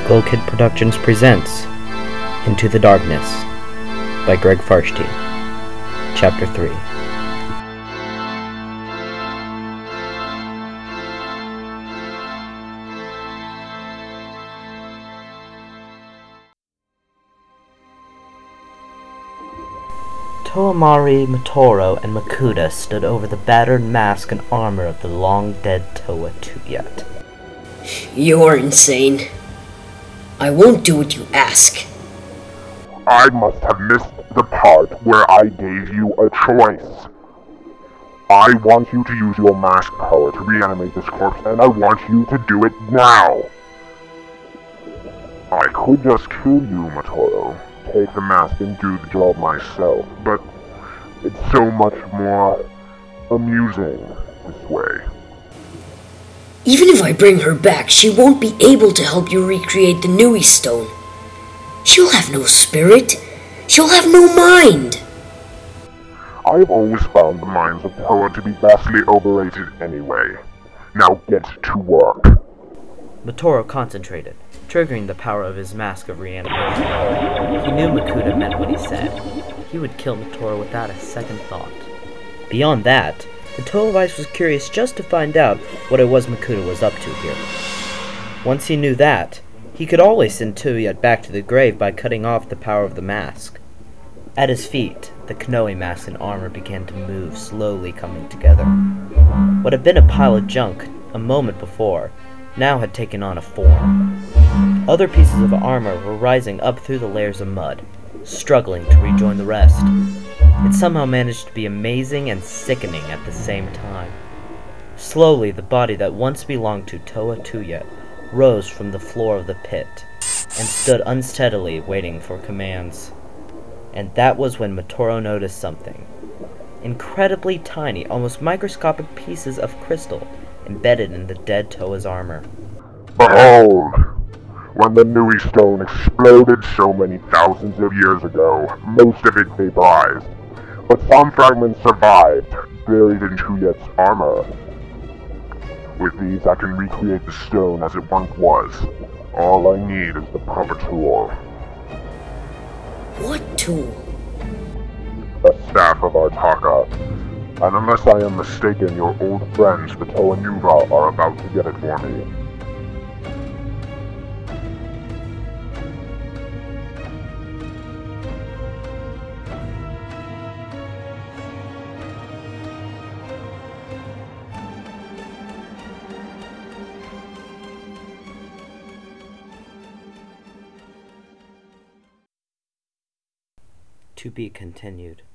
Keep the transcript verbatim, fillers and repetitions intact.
Skull Kid Productions presents Into the Darkness by Greg Farshty. Chapter three. Toamari, Motoro, and Makuta stood over the battered mask and armor of the long-dead Towa Tuyet. You're insane. I won't do what you ask. I must have missed the part where I gave you a choice. I want you to use your mask power to reanimate this corpse, and I want you to do it now. I could just kill you, Motoro, take the mask and do the job myself, but it's so much more amusing this way. Even if I bring her back, she won't be able to help you recreate the Nui Stone. She'll have no spirit. She'll have no mind. I've always found the minds of Towa to be vastly overrated anyway. Now get to work. Motoro concentrated, triggering the power of his mask of reanimation. He knew Makuta meant what he said. He would kill Motoro without a second thought. Beyond that, the Towa Vice was curious just to find out what it was Makuta was up to here. Once he knew that, he could always send Tuyet back to the grave by cutting off the power of the mask. At his feet, the Konoe mask and armor began to move, slowly coming together. What had been a pile of junk a moment before now had taken on a form. Other pieces of armor were rising up through the layers of mud, struggling to rejoin the rest. It somehow managed to be amazing and sickening at the same time. Slowly, the body that once belonged to Towa Tuyet rose from the floor of the pit and stood unsteadily waiting for commands. And that was when Motoro noticed something. Incredibly tiny, almost microscopic pieces of crystal embedded in the dead Towa's armor. Behold! When the Nui Stone exploded so many thousands of years ago, most of it vaporized. But some fragments survived, buried in Tuyet's armor. With these, I can recreate the stone as it once was. All I need is the proper tool. What tool? The Staff of Artaka. And unless I am mistaken, your old friends, the Towa Nuva, are about to get it for me. To be continued.